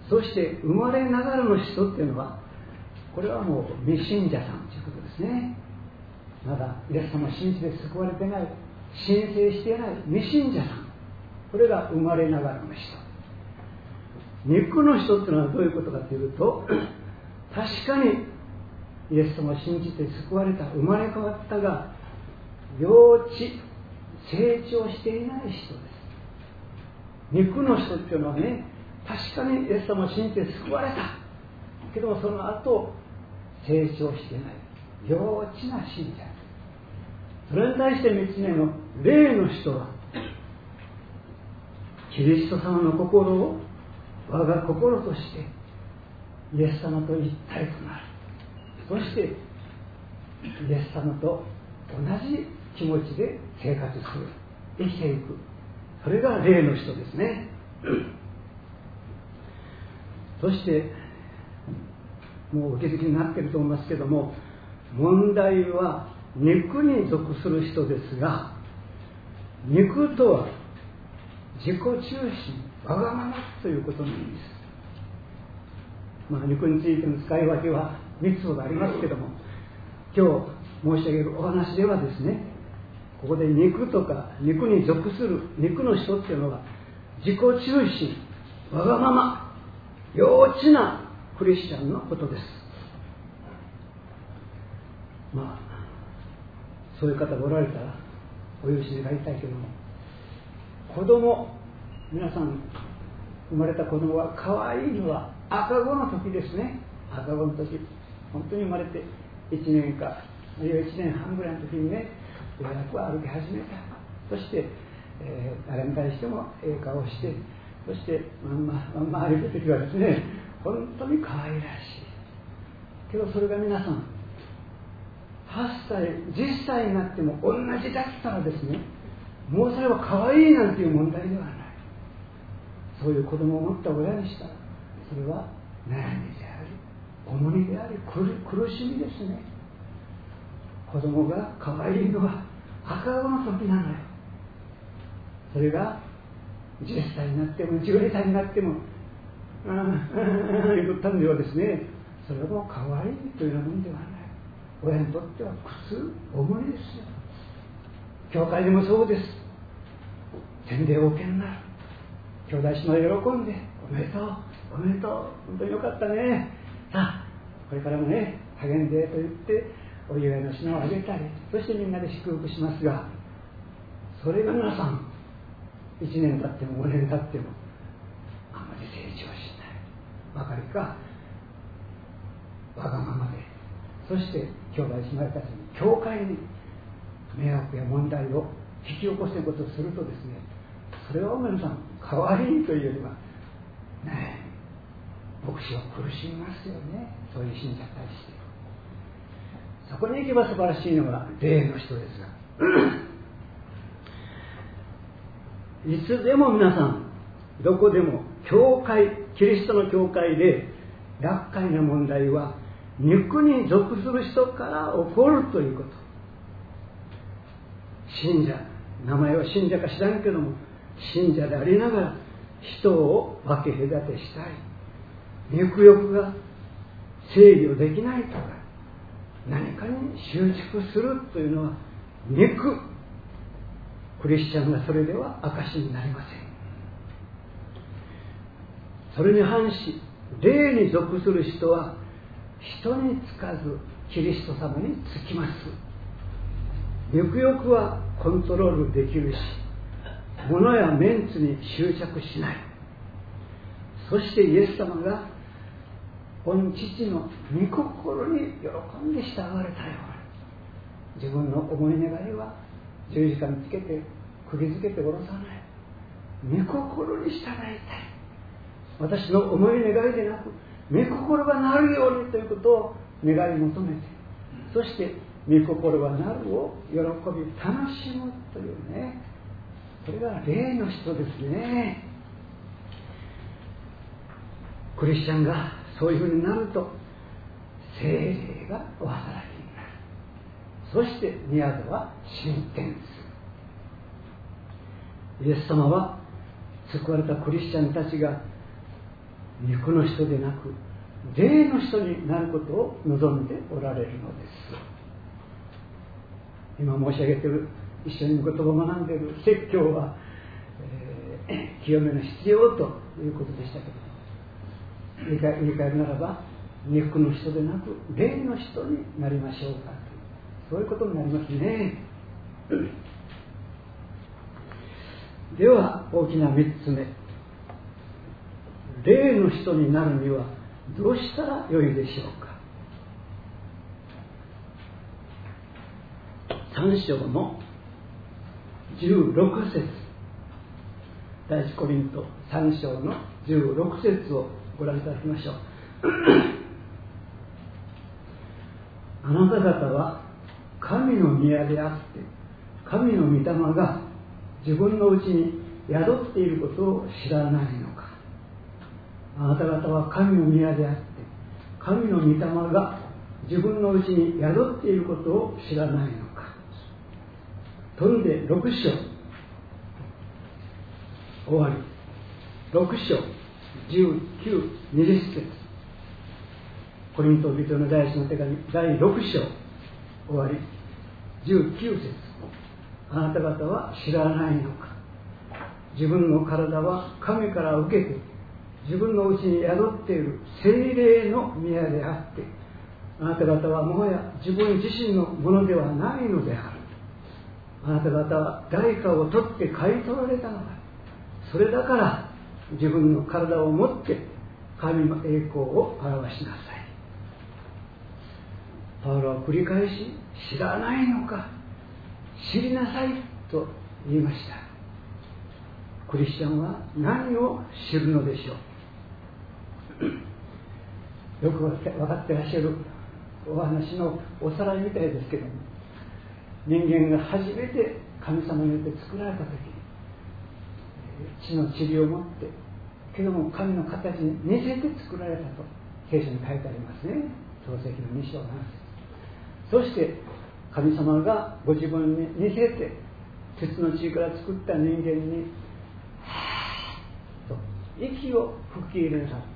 そして生まれながらの人っていうのは、これはもう未信者さんということですね。まだイエス様を信じて救われてない、申請していない未信者さん、これが生まれながらの人。肉の人っていうのはどういうことかというと、確かにイエス様を信じて救われた、生まれ変わったが幼稚、成長していない人です。肉の人っていうのはね、確かにイエス様を信じて救われたけども、その後成長していない幼稚な信者。それに対して3つ目の霊の人は、キリスト様の心を我が心としてイエス様と一体となる。そしてイエス様と同じ気持ちで生活する、生きていく。それが霊の人ですね。そしてもうお気づきになっていると思いますけども、問題は肉に属する人ですが、肉とは自己中心、わがままということなんです。肉についての使い分けは3つほどありますけども、今日申し上げるお話ではですね、ここで肉とか肉に属する肉の人っていうのは、自己中心、わがまま、幼稚なクリスチャンのことです。そういう方がおられたらお許し願いたいけども、子供、皆さん生まれた子供は可愛いのは赤子の時ですね。赤子の時、本当に生まれて1年かあるいは1年半ぐらいの時にね、ようやく歩き始めた。そして、誰に対しても顔をして、そしてまんま歩く時はですね、本当に可愛らしいけど、それが皆さん8歳10歳になっても同じだったらですね、もうそれは可愛いなんていう問題ではない。そういう子供を持った親にしたら、それは悩みであり、重荷であり、苦しみですね。子供が可愛いのは赤子の時なのよ。それが10歳になっても12歳になっても言ったんではですね、それはもう可愛いというようなもんではない。親にとっては苦痛、重荷ですよ。教会でもそうです。洗礼を受けになる。兄弟姉妹喜んで、おめでとう、おめでとう、本当によかったね。さあ、これからもね、励んでと言って、お祝いの品をあげたり、そしてみんなで祝福しますが、それが皆さん、1年経っても5年経っても、あまり成長しない。ばかりか、わがままで、そして兄弟姉妹たちに、教会に迷惑や問題を引き起こすことをするとですね、それは皆さん、可愛いというよりは、ねえ、牧師は苦しみますよね。そういう信者に対して。そこに行けば素晴らしいのが霊の人ですが、いつでも皆さん、どこでも教会、キリストの教会で厄介な問題は肉に属する人から起こるということ。信者、名前は信者か知らんけども、信者でありながら人を分け隔てしたり、肉欲が制御できないとか、何かに執着するというのは肉。クリスチャンがそれでは証になりません。それに反し、霊に属する人は人につかずキリスト様につきます。肉欲はコントロールできるし、物やメンツに執着しない。そしてイエス様が御父の御心に喜んで従われたように、自分の思い願いは十字架につけて釘付けて下ろさない。御心に従いたい。私の思い願いでなく、御心がなるようにということを願い求めて、そして御心がなるを喜び楽しむというね、それが霊の人ですね。クリスチャンがそういうふうになると、聖霊がお働きになる。そして宮戸は進展する。イエス様は救われたクリスチャンたちが肉の人でなく霊の人になることを望んでおられるのです。今申し上げている、一緒に言葉を学んでいる説教は、清めの必要ということでしたけど、言い換えるならば、肉の人でなく霊の人になりましょうか、そういうことになりますね。では大きな3つ目、霊の人になるにはどうしたらよいでしょうか。3章の16節、第一コリント3章の16節をご覧いただきましょう。あなた方は神の宮であって、神の御霊が自分のうちに宿っていることを知らないのか。あなた方は神の宮であって、神の御霊が自分のうちに宿っていることを知らないのか。飛んで6章終わり、6章19、20節、コリント人の第一の手紙第6章終わり19節、あなた方は知らないのか。自分の体は神から受けて自分のうちに宿っている聖霊の宮であって、あなた方はもはや自分自身のものではないのである。あなた方は代価を取って買い取られたのだ。それだから自分の体を持って神の栄光を表しなさい。パウロは繰り返し、知らないのか、知りなさいと言いました。クリスチャンは何を知るのでしょう。よく分かってらっしゃるお話のおさらいみたいですけども、人間が初めて神様によって作られた時、地の塵を持ってけども神の形に似せて作られたと聖書に書いてありますね。創世記の2章7節。そして神様がご自分に似せて鉄の地から作った人間にと息を吹き入れなさった。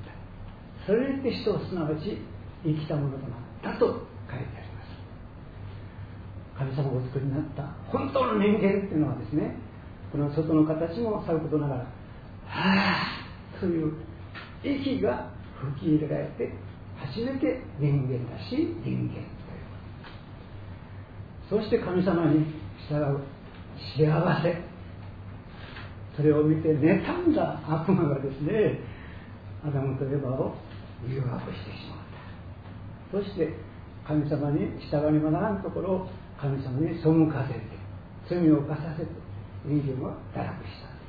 それによって人はすなわち生きたものとなったと書いてあります。神様がお作りになった本当の人間っていうのはですね、この外の形もさることながら、という息が吹き入れられて初めて人間らしい人間という。そして神様に従う幸せ、それを見て妬んだ悪魔がですね、アダムとエバを誘惑してしまった。そして神様に従わねばならんところを神様に背かせて、罪を犯させて人間を堕落したん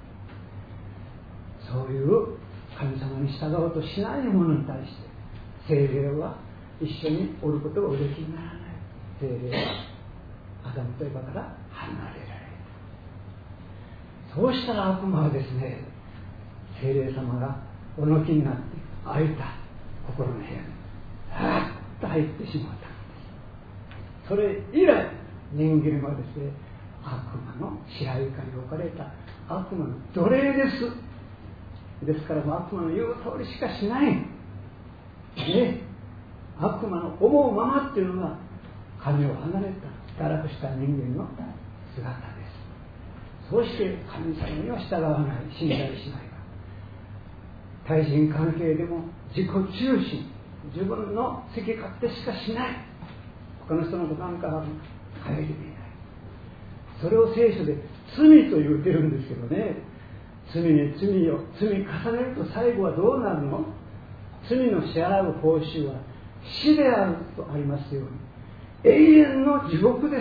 です。そういう神様に従おうとしない者に対して聖霊は一緒におることがおできにならない。聖霊はアダムとエバから離れられた。そうしたら悪魔はですね、聖霊様がおのきになって開いた心の部屋にと入ってしまったんです。それ以来人間はですね、悪魔の支配下に置かれた悪魔の奴隷です。ですから悪魔の言う通りしかしない、ね、悪魔の思うままっていうのが神を離れた堕落した人間の姿です。そして神様には従わない、信頼しない。対人関係でも自己中心、自分の好き勝手しかしない、他の人のことなんかは顧みない。それを聖書で罪と言ってるんですけどね、罪に罪を積み重ねると最後はどうなるの？罪の支払う報酬は死であるとありますように、永遠の地獄です、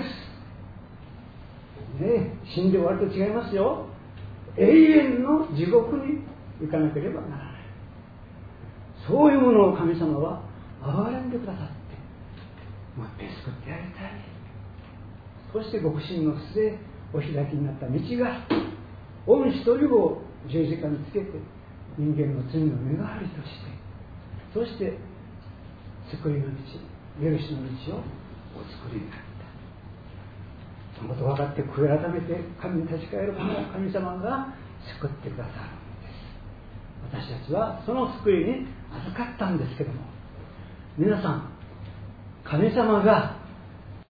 ね、死んで終わりと違いますよ。永遠の地獄に行かなければならない。そういうものを神様は憐れんでくださって、もう一遍救ってやりたい。そしてご自身の末お開きになった道が、御一人を十字架につけて人間の罪の身代わりとして、そして救いの道、許しの道をお作りになった。そのことを分かって悔い改めて神に立ち返る者を神様が救ってくださるんです。 私たちはその救いに預かったんですけども、皆さん、神様が